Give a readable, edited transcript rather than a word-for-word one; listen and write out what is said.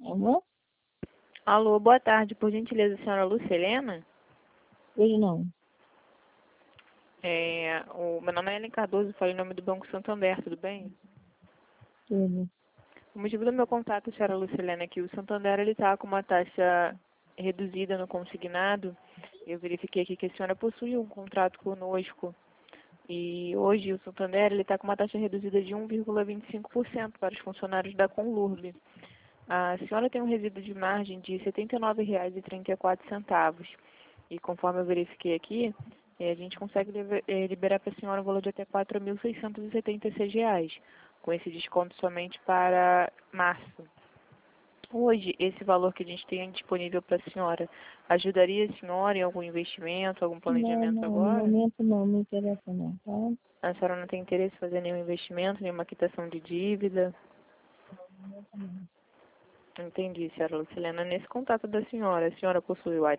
Alô? Alô, boa tarde. Por gentileza, senhora Lucilena? Hoje não. Meu nome é Ellen Cardoso, falei em nome do Banco Santander, tudo bem? Tudo. O motivo do meu contato, senhora Lucilena, é que o Santander está com uma taxa reduzida no consignado. Eu verifiquei aqui que a senhora possui um contrato conosco. E hoje o Santander está com uma taxa reduzida de 1,25% para os funcionários da Conlurb. A senhora tem um resíduo de margem de R$ 79,34. E conforme eu verifiquei aqui, a gente consegue liberar para a senhora um valor de até R$ 4.676, com esse desconto somente para março. Hoje, esse valor que a gente tem disponível para a senhora, ajudaria a senhora em algum investimento, algum Não, planejamento não, no agora? momento não me interessa não, tá? A senhora não tem interesse em fazer nenhum investimento, nenhuma quitação de dívida? Entendi, senhora Lucilena. Nesse contato da senhora, a senhora possui o